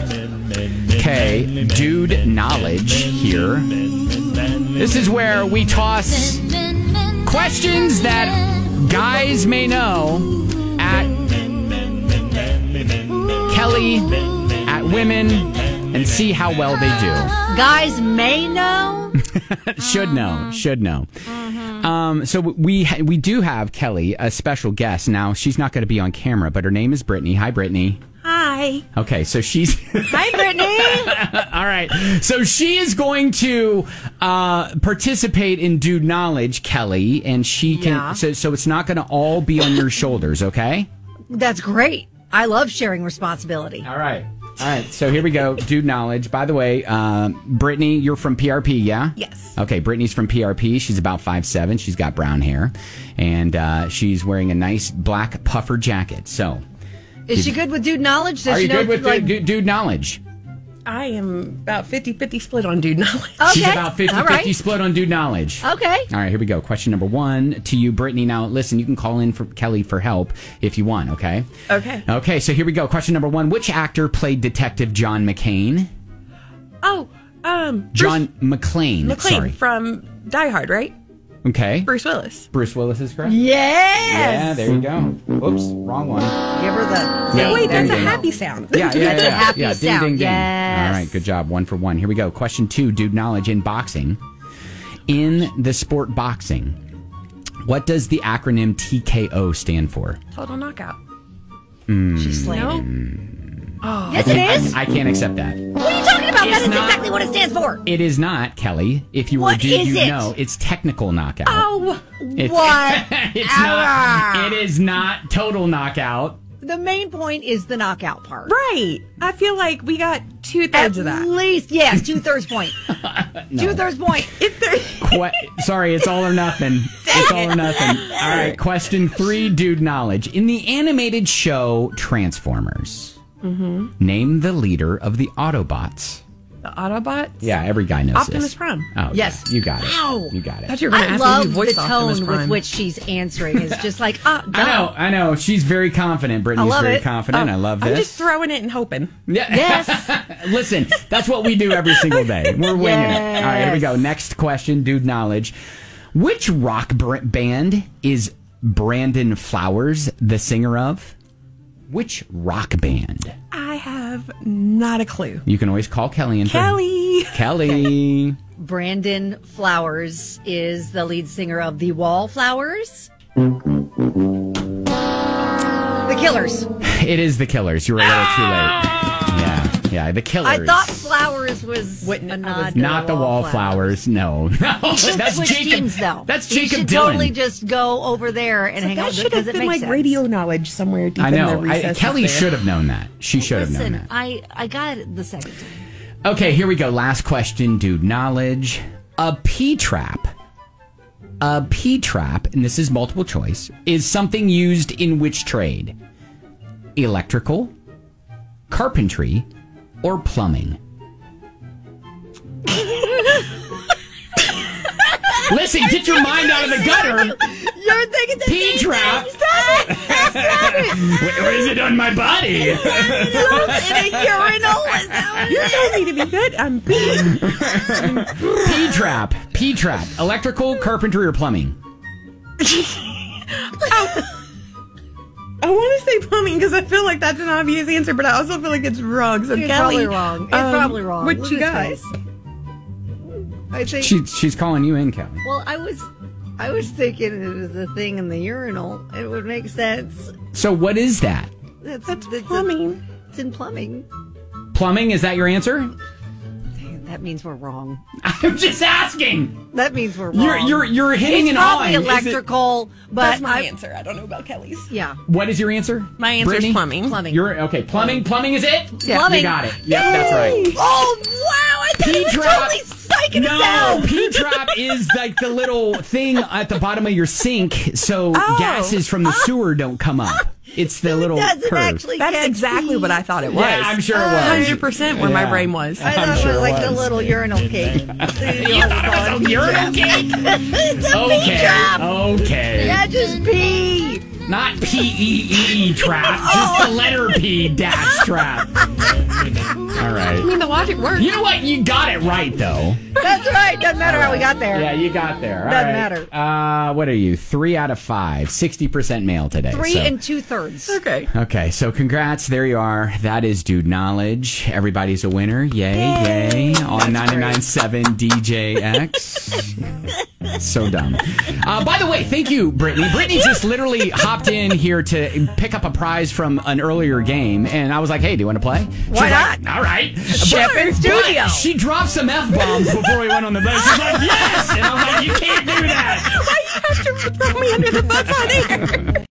Okay, dude knowledge here. This is where we toss questions that guys may know at Kelly, at women, and see how well they do. Guys may know? Should know. So we do have Kelly, a special guest. Now, she's not going to be on camera, but her name is Brittany. Hi, Brittany. Hi. Okay, so she's... Hi, Brittany. All right. So she is going to participate in Dude Knowledge, Kelly, and she can... Yeah. So it's not going to all be on your shoulders, okay? That's great. I love sharing responsibility. All right. So here we go. Dude Knowledge. By the way, Brittany, you're from PRP, yeah? Yes. Okay, Brittany's from PRP. She's about 5'7". She's got brown hair. And she's wearing a nice black puffer jacket. So... Is she good with dude knowledge? Does Are she you know, good with dude knowledge? I am about 50-50 split on dude knowledge. Okay. She's about 50-50 All right. split on dude knowledge. Okay. All right, here we go. Question number 1 to you, Brittany. Now, listen, you can call in for Kelly for help if you want, okay? Okay. Okay, so here we go. Question number 1. Which actor played Detective John McClane? Oh, John McClane. McClane Sorry. from Die Hard, right? Okay. Bruce Willis. Bruce Willis is correct? Yes. Yeah, there you go. Oops, wrong one. Give her the... Yeah, Wait, that's a ding, ding. happy sound. Yeah. happy Ding, sound. ding, ding. Yes. All right, good job. 1 for 1. Here we go. Question 2, dude knowledge in boxing. In the sport boxing, what does the acronym TKO stand for? Total knockout. She slayed No? it. Oh. Yes, it is. I can't accept that. What are you talking about? It's That is not- exactly what it stands for. It is not, Kelly. If you were What a dude, is you it? know. It's technical knockout. Oh, It's, What? it's not. It is not total knockout. The main point is the knockout part. right. I feel like we got 2/3 of that. At least, yes, 2/3 point. 2/3 point. Sorry, it's all or nothing. It's all or nothing. All right, question 3, dude knowledge. In the animated show Transformers, name the leader of the Autobots. The Autobots? Yeah, every guy knows Optimus this. Prime. Oh, Yes. yeah, you got it. Ow. You got I thought it. you were going to I ask me love who voiced the Optimus tone Prime. with which she's answering. It's just like, duh. I know. She's very confident. Brittany's I love very it. confident. I love this. I'm just throwing it and hoping. Yeah. Yes. Listen, that's what we do every single day. We're winging it. All right, here we go. Next question, dude knowledge. Which rock band is Brandon Flowers the singer of? Which rock band? I have not a clue. You can always call Kelly in. Kelly. Brandon Flowers is the lead singer of The Wallflowers. The Killers. It is the Killers. You were a little too late. Yeah, the Killers. I thought Flowers was Wouldn't- a I nod was to Not the Wallflowers. No. That's Switch Jacob. teams, though. That's You Jacob should Dylan. totally just go over there and hang out That with it should because have it been makes like sense. radio knowledge somewhere deep I in the know. recesses Kelly there. should have known that. She should have known Listen, that. I got it the second time. Okay, here we go. Last question, dude knowledge. A P-trap. A P-trap, and this is multiple choice, is something used in which trade? Electrical, carpentry, or plumbing? Listen, get your mind out of the gutter. You're thinking the P-trap. What is it on my body? in a urinal. Is that You told me to be good. I'm being. P-trap. P-trap. Electrical, carpentry, or plumbing? I want to say plumbing because I feel like that's an obvious answer, but I also feel like it's wrong. So It's Kelly, probably wrong. It's probably wrong. What Look you at got? his face. I think. She's calling you in, Kelly. Well, I was thinking it was a thing in the urinal. It would make sense. So what is that? That's plumbing. It's in plumbing. Plumbing, is that your answer? That means we're wrong. I'm just asking. That means we're wrong. You're hitting it's an on. probably Is it- electrical, but That's my answer. I don't know about Kelly's. Yeah, What is your answer? My answer Brittany? is plumbing. plumbing. You're okay. Plumbing. Plumbing is it? Yeah. You Plumbing. got it. Yep, that's right. Oh wow! I thought it was P-trap. totally psyching us No, out. P-trap is like the little thing at the bottom of your sink, so Oh. gases from the sewer don't come up. It's the little Doesn't curve. actually That's catch exactly pee. what I thought it was. Yeah, I'm sure it was. 100% where my Yeah. brain was. I thought I'm it sure was it like the was. little urinal cake. You thought it was a urinal cake? It's a Okay. P-trap. Okay. Yeah, just pee. Not P-E-E trap, just the letter P dash trap. All watch it work. You know what? You got it right, though. That's right. Doesn't matter how we got there. Yeah, you got there. All Doesn't right. matter. What are you? 3 out of 5. 60% male today. 3 so. 2/3. Okay. Okay, so congrats. There you are. That is Dude Knowledge. Everybody's a winner. Yay. On 99.7 DJX. So dumb. By the way, thank you, Brittany. Brittany just literally hopped in here to pick up a prize from an earlier game, and I was like, hey, do you want to play? Why not? All right. Chef in studio. But she dropped some F-bombs before we went on the bus. She's like, yes! And I was like, you can't do that. Why you have to throw me under the bus on air?